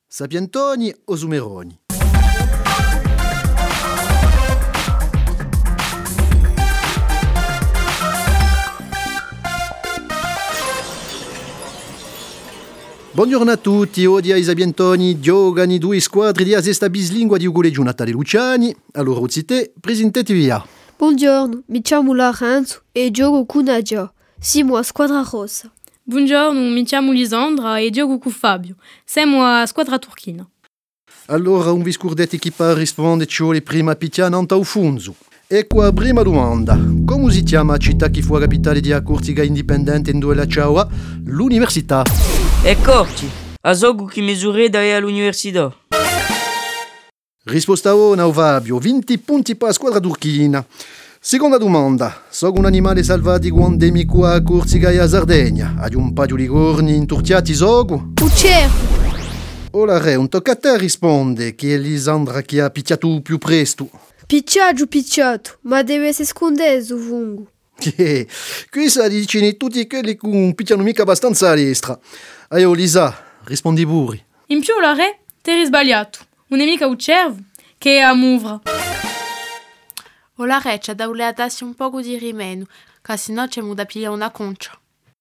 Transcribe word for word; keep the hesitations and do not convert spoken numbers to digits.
Sapientoni o Sumeroni? Buongiorno a tutti, oggi ai Sapientoni giocano i due squadre di Asesta Bislingua di Ugoleggio Natale Luciani. Allora, Uzzite, presentatevi via. Buongiorno, mi chiamo Lorenzo e gioco con Nadia. Siamo a squadra rossa. Buongiorno, mi chiamo Lisandra e gioco con Fabio. Siamo a squadra turchina. Allora, un vi scordate chi pa risponde le prima picchiana anta Funzo. Ecco la prima domanda. Come si chiama la città che fu la capitale di Corsica indipendente in due la ciao? L'università. Eccoci, a gioco che misure da all'università. Risposta una, Fabio, venti punti per la squadra turchina. Seconda domanda. So un animale selvatico endemico a Corsica e a Sardegna. Hai un paio di corni inturtiati sogo? Uccervo. Ora re, un tocca a te risponde che è Lisandra che ha picchiato più presto. Picciaggio picciato, ma deve essere scondeso fungo. Eh, qui sa dicono tutti quelli che picchiano mica abbastanza a destra. Aio Lisa, rispondi pure. In più la re, ti eri sbagliato. Non è mica un cervo, che è a Muvra. O la re c'è da darsi un poco di rimeno, che sennò c'è da pigliare una concia.